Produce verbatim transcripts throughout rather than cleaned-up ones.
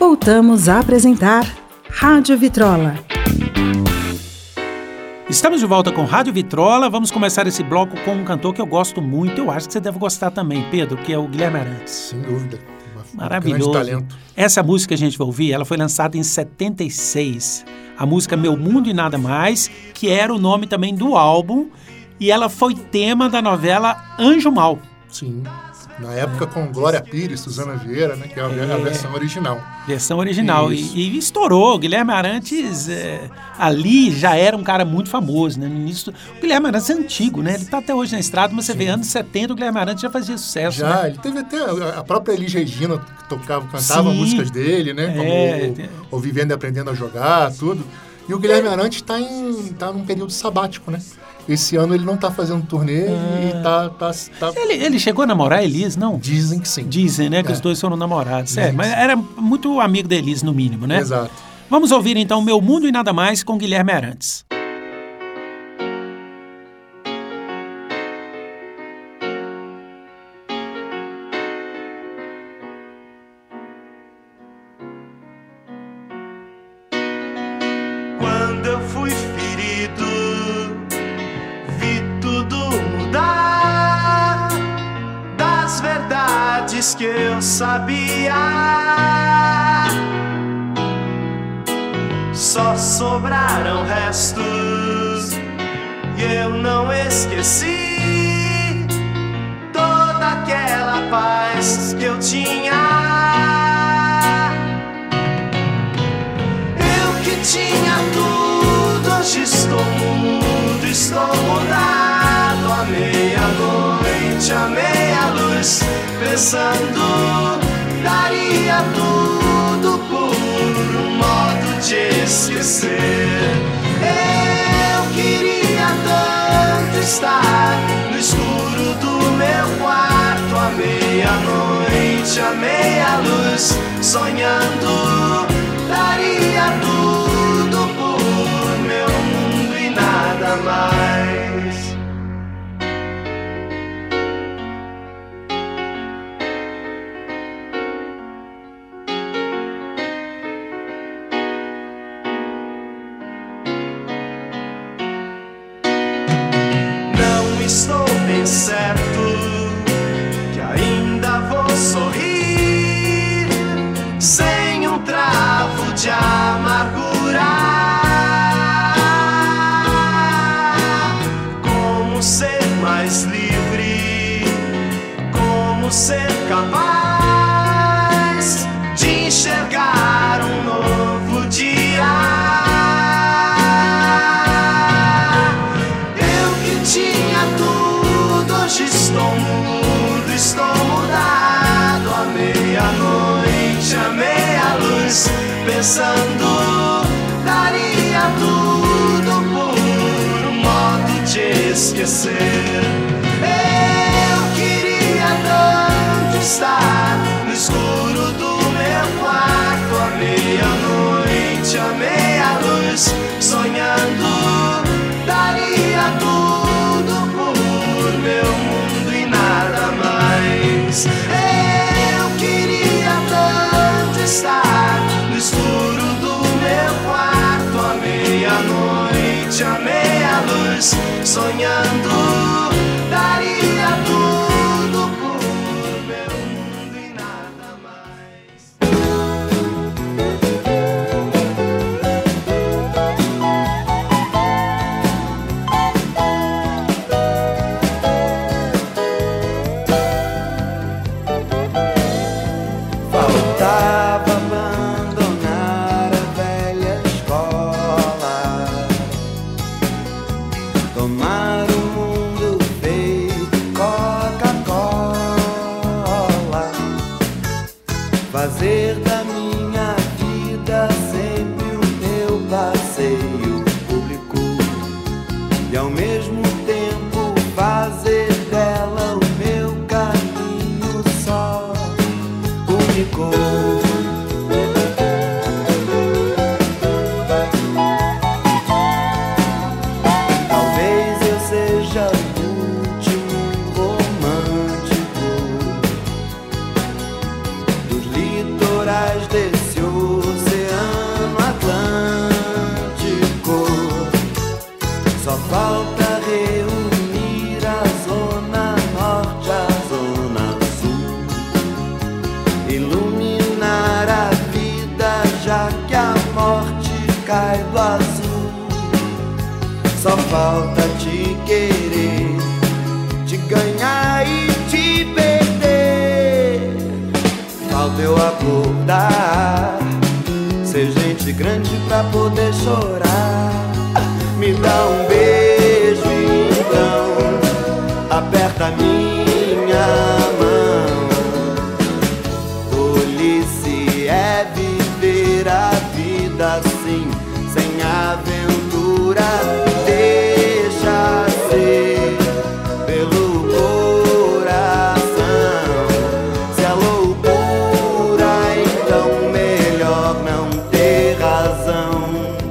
Voltamos a apresentar Rádio Vitrola. Estamos de volta com Rádio Vitrola. Vamos começar esse bloco com um cantor que eu gosto muito. Eu acho que você deve gostar também, Pedro, que é o Guilherme Arantes. Sem dúvida. Maravilhoso. Talento. Essa música que a gente vai ouvir, ela foi lançada em setenta e seis. A música Meu Mundo e Nada Mais, que era o nome também do álbum. E ela foi tema da novela Anjo Mal. Sim. Na época com Glória Pires, Suzana Vieira, né, que é a, é. a versão original. Versão original. E, e estourou. O Guilherme Arantes, é, ali já era um cara muito famoso, né? No início, o Guilherme Arantes é antigo, né? Ele tá até hoje na estrada, mas você Sim. vê, anos setenta, o Guilherme Arantes já fazia sucesso. Já, né? ele teve até a própria Elis Regina que tocava, cantava Sim. músicas dele, né? Como é. o, o Vivendo e Aprendendo a Jogar, tudo. E o Guilherme Arantes está tá num período sabático, né? Esse ano ele não tá fazendo turnê ah. e tá... tá, tá... Ele, ele chegou a namorar a Elis, não? Dizem que sim. Dizem, né? Que é. os dois foram namorados. É, mas era muito amigo da Elis, no mínimo, né? Exato. Vamos ouvir então Meu Mundo e Nada Mais com Guilherme Arantes. Quando eu fui ferido, vi tudo mudar das verdades que eu sabia. Só sobraram restos e eu não esqueci toda aquela paz que eu tinha. Eu que tinha tudo, hoje estou mudo, estou mudado. À meia-noite, à meia-luz, pensando, daria tudo por um modo de esquecer. Eu queria tanto estar no escuro do meu quarto, à meia-noite, à meia-luz, sonhando, daria tudo por meu mundo e nada mais. Estou bem certo que ainda vou sorrir sem um travo de amargura. Como ser mais livre, como ser capaz de enxergar um novo dia. Hoje estou mudo, estou mudado. À meia-noite, à meia-luz, pensando, daria tudo por um modo de esquecer. Eu queria tanto estar no escuro do meu quarto, à meia-noite, à meia-luz, sonhando, daria tudo meu mundo e nada mais. Eu queria tanto estar no escuro do meu quarto, à meia-noite, à meia-luz, sonhando, daria tudo por meu mundo e nada mais. Fazer da minha vida sempre o meu passeio público e ao mesmo tempo fazer dela o meu caminho só único. Talvez eu seja o último romântico dos litorais desse oceano. eu acordar, ser gente grande pra poder chorar. Me dá um beijo então, aperta a minha mão. Tolice é viver a vida assim, sem aventura. Deixa ser pelo coração. Se é loucura, então melhor não ter razão.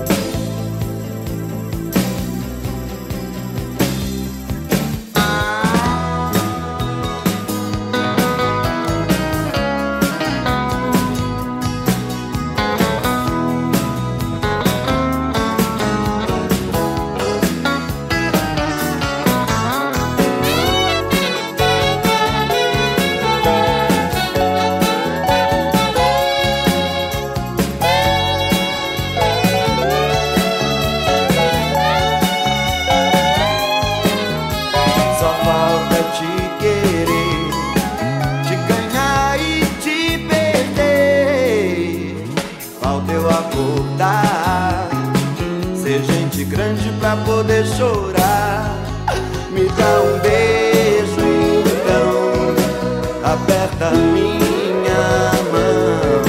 Pra poder chorar, me dá um beijo então, aperta minha mão.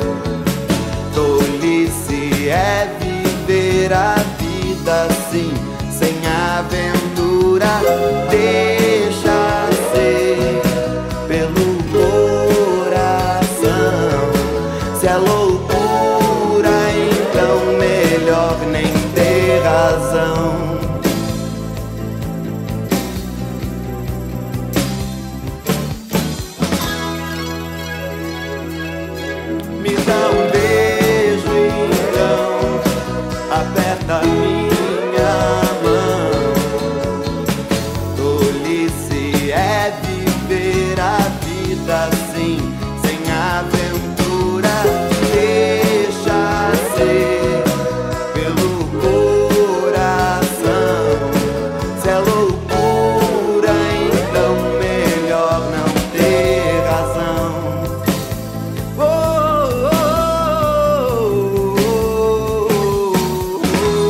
Tolice é viver a vida assim, sem aventura. Deixa ser pelo coração. Se é loucura, então melhor nem ter razão. Me dá um beijo então, aperta minha mão. Tolice é viver a vida assim, sem aventura. Deixa ser pelo coração. Se é loucura, então melhor não ter razão. Oh, oh,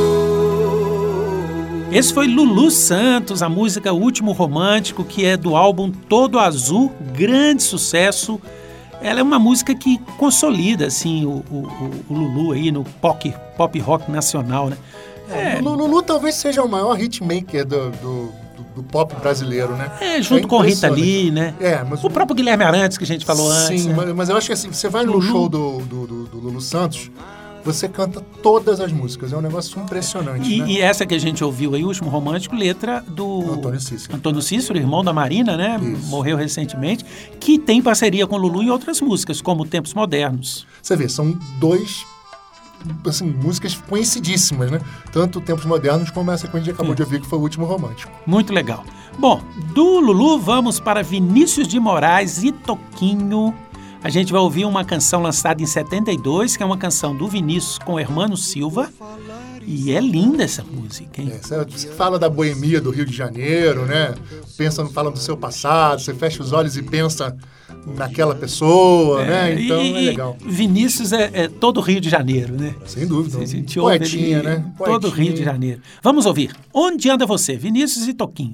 oh, oh. Esse foi Lulu Santos, a música Último Romântico, que é do álbum Todo Azul, grande sucesso. Ela é uma música que consolida assim, o, o, o Lulu aí no pop, pop rock nacional, né? É, o Lulu talvez seja o maior hitmaker do, do, do, do pop brasileiro, né? É, junto é com Rita Lee, né? É, mas o próprio Guilherme Arantes, que a gente falou sim, antes. Sim, né? mas eu acho que assim, você vai no Lulu. show do, do, do, do Lulu Santos, você canta todas as músicas. É um negócio impressionante, E, né? e essa que a gente ouviu aí, o Último Romântico, letra do Antônio Cícero. Antônio Cícero, irmão da Marina, né? Isso. Morreu recentemente, que tem parceria com o Lulu em outras músicas, como Tempos Modernos. Você vê, são dois, assim, músicas conhecidíssimas, né? Tanto Tempos Modernos como essa que a gente acabou Sim. de ouvir, que foi o Último Romântico. Muito legal. Bom, do Lulu vamos para Vinícius de Moraes e Toquinho. A gente vai ouvir uma canção lançada em setenta e dois, que é uma canção do Vinícius com o Hermano Silva. E é linda essa música, hein? É, você, você fala da boemia do Rio de Janeiro, né? Pensa, fala do seu passado, você fecha os olhos e pensa naquela pessoa, né? Então e, é legal. Vinícius é, é todo o Rio de Janeiro, né? Sem dúvida. A gente ouve Poetinha, ele, né? Todo o Rio de Janeiro. Vamos ouvir. Onde anda você? Vinícius e Toquinho.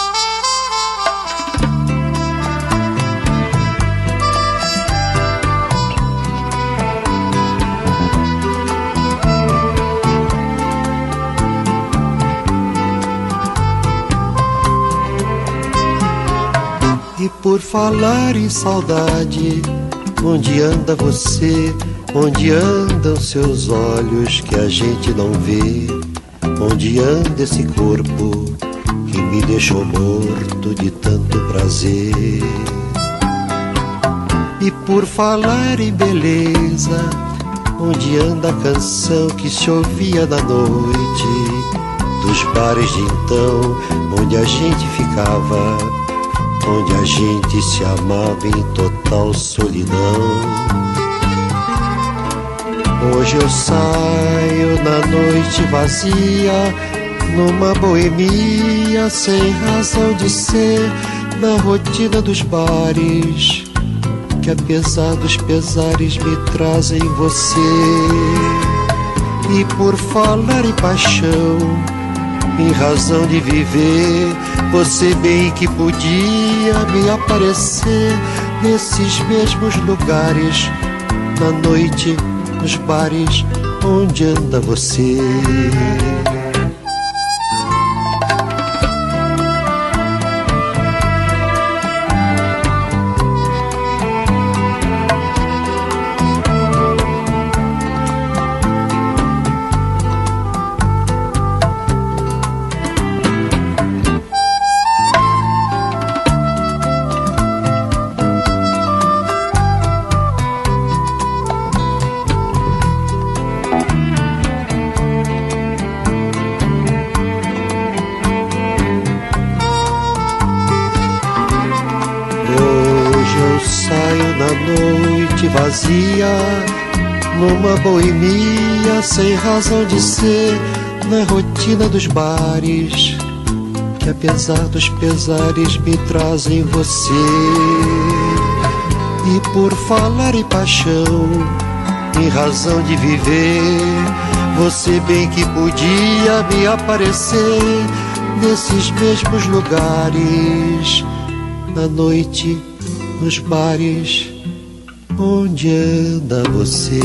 E por falar em saudade, onde anda você? Onde andam seus olhos que a gente não vê? Onde anda esse corpo que me deixou morto de tanto prazer? E por falar em beleza, onde anda a canção que se ouvia na noite dos bares de então, onde a gente ficava, onde a gente se amava em total solidão? Hoje eu saio na noite vazia, numa boemia sem razão de ser, na rotina dos bares, que apesar dos pesares me trazem você. E por falar em paixão, em razão de viver, você bem que podia me aparecer nesses mesmos lugares, na noite, nos bares, onde anda você. Vazia, numa boemia sem razão de ser, na rotina dos bares, que apesar dos pesares me trazem você. E por falar em paixão, em razão de viver, você bem que podia me aparecer nesses mesmos lugares, na noite, nos bares, onde anda você?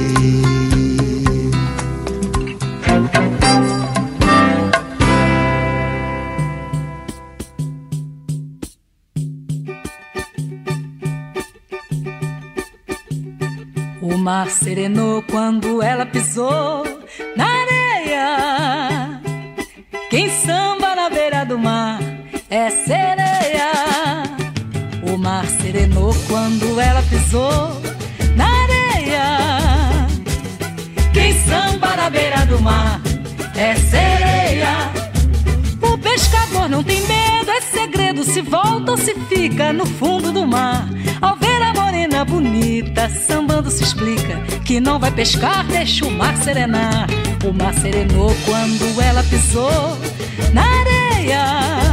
O mar serenou quando ela pisou na areia. Quem samba na beira do mar é sereia. O mar serenou quando ela pisou na areia. Quem samba na beira do mar é sereia. O pescador não tem medo, é segredo se volta ou se fica no fundo do mar. Ao ver a morena bonita sambando se explica que não vai pescar, deixa o mar serenar. O mar serenou quando ela pisou na areia.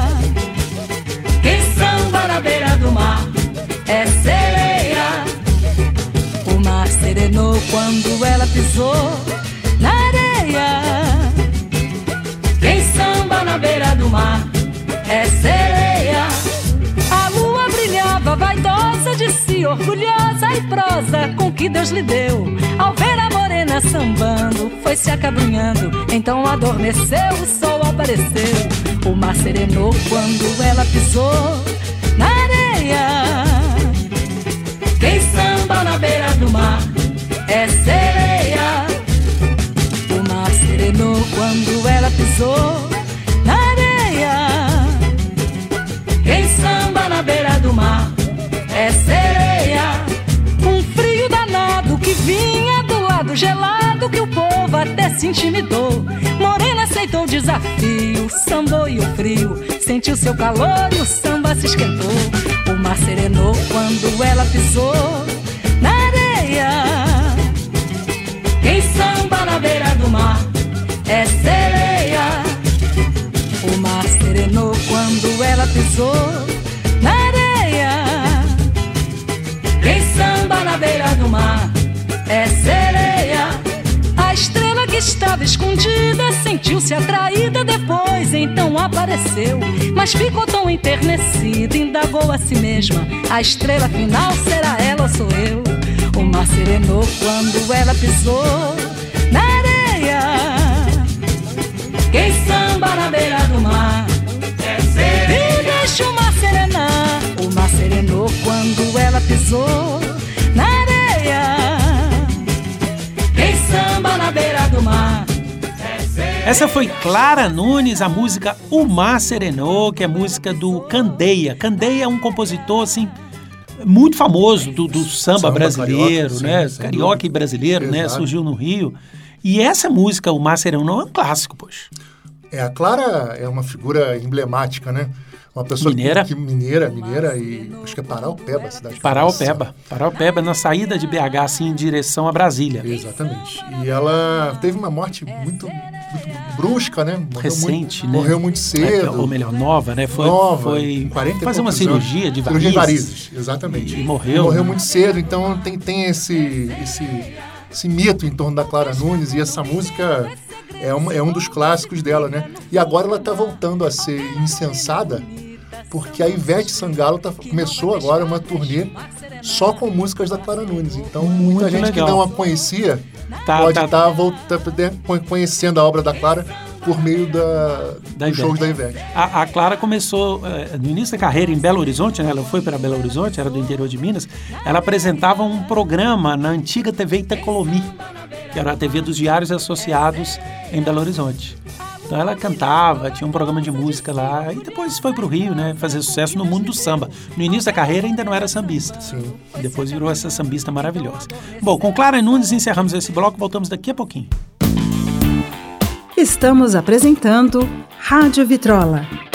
Quem samba na beira do mar é sereia. O mar serenou quando ela pisou na areia. Quem samba na beira do mar é sereia. A lua brilhava vaidosa de si, orgulhosa e prosa com que Deus lhe deu. Ao ver a morena sambando, foi se acabrunhando, então adormeceu, o sol apareceu. O mar serenou quando ela pisou na areia. Quem samba na beira do mar é sereia. O mar serenou quando ela pisou na areia. Quem samba na beira do mar é sereia. Um frio danado que vinha do lado gelado, que o povo até se intimidou. Morena aceitou o desafio, sambou e o frio sentiu seu calor e o samba se esquentou. O mar serenou quando ela pisou na areia. Quem samba na beira do mar é sereia. O mar serenou quando ela pisou na areia. Quem samba na beira do mar é sereia. A estrela que estava escondida sentiu-se atraída depois, então apareceu, mas ficou tão enternecida, indagou a si mesma: a estrela final será ela ou sou eu? O mar serenou quando ela pisou na areia. Quem samba na beira do mar é sereia. E deixa o mar serenar. O mar serenou quando ela pisou na areia. Quem samba na beira do mar é sereia. Essa foi Clara Nunes, a música O Mar Serenou, que é música do Candeia. Candeia é um compositor, assim, muito famoso do, do samba, samba brasileiro, carioca, né? Sim, carioca e brasileiro, exato, né? Surgiu no Rio. E essa música, O Mar Serenou, é um clássico, poxa. É, a Clara é uma figura emblemática, né? Uma pessoa Mineira? Que, que, mineira, mineira e acho que é Paraupeba, a cidade de Paraupeba. Paraupeba, na saída de B H, assim, em direção a Brasília. Exatamente. E ela teve uma morte muito, muito brusca, né? Morreu Recente, muito, né? Morreu muito cedo. Ou melhor, nova, né? Foi, nova. Foi quarenta fazer uma cirurgia anos. de varizes. Cirurgia de varizes, exatamente. E, e morreu. E morreu muito cedo, então tem, tem esse, esse, esse mito em torno da Clara Nunes, e essa música é um, é um dos clássicos dela, né? E agora ela está voltando a ser incensada, porque a Ivete Sangalo tá, começou agora uma turnê só com músicas da Clara Nunes. Então, muita Muito gente legal. que não a conhecia tá, pode tá, estar tá, tá, conhecendo a obra da Clara por meio da, da dos shows da Ivete. A, a Clara começou, eh, no início da carreira, em Belo Horizonte, né? Ela foi para Belo Horizonte, era do interior de Minas. Ela apresentava um programa na antiga T V Itacolomi, que era a T V dos Diários Associados em Belo Horizonte. Então ela cantava, tinha um programa de música lá, e depois foi pro Rio, né, fazer sucesso no mundo do samba. No início da carreira ainda não era sambista. Sim. Depois virou essa sambista maravilhosa. Bom, com Clara Nunes encerramos esse bloco, voltamos daqui a pouquinho. Estamos apresentando Rádio Vitrola.